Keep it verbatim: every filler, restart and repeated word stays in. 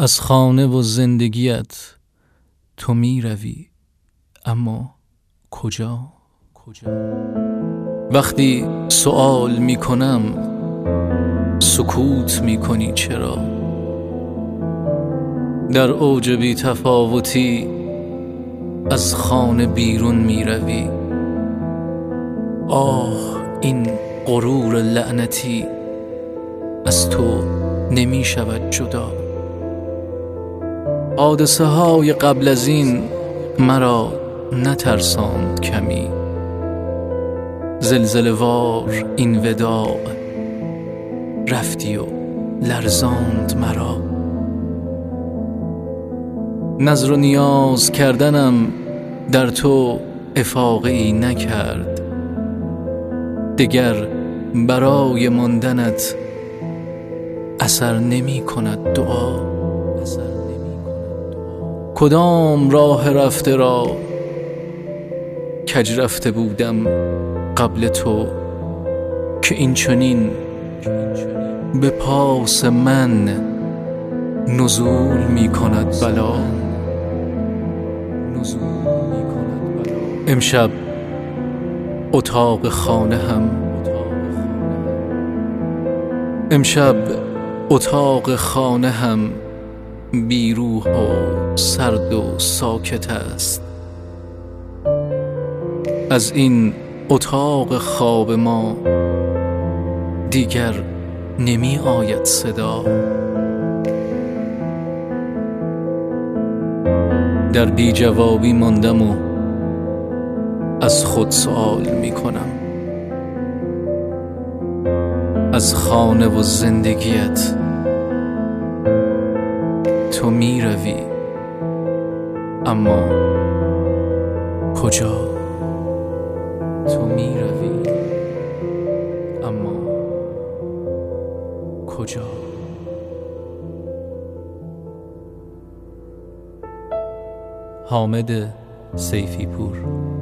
از خانه و زندگیت تو می روی، اما کجا؟ کجا؟ وقتی سؤال می کنم سکوت می کنی چرا؟ در اوج بی تفاوتی از خانه بیرون می روی. آه این غرور لعنتی از تو نمی شود جدا. حادثه های قبل از این مرا نترساند کمی، زلزله وار این وداع رفتی و لرزاند مرا. نظر و نیاز کردنم در تو افاقه‌ای نکرد، دگر برای ماندنت اثر نمی کند دعا. کدام راه رفته را کج رفته بودم قبل تو که این چنین به پاس من نزول می کند بلا. امشب اتاق خانه هم امشب اتاق خانه هم بی روح و سرد و ساکت است. از این اتاق خواب ما دیگر نمی آید صدا. در بی جوابی ماندم و از خود سؤال می کنم، از خانه و زندگیت تو می روی، اما کجا؟ تو می روی اما کجا؟ حامد سیفی پور.